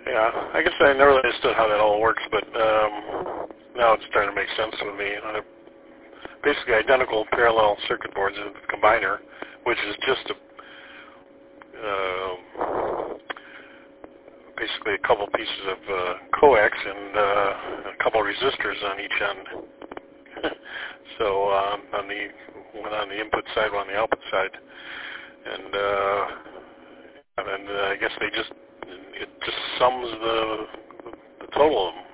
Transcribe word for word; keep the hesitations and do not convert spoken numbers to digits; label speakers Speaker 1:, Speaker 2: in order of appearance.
Speaker 1: Yeah, I guess I never really understood how that all works, but um, now it's starting to make sense to me. Uh, basically identical parallel circuit boards in the combiner, which is just a, uh, basically a couple pieces of uh, coax and uh, a couple resistors on each end. So um, on the one on the input side, one on the output side, and uh, and then uh, I guess they just it just sums the the total of them.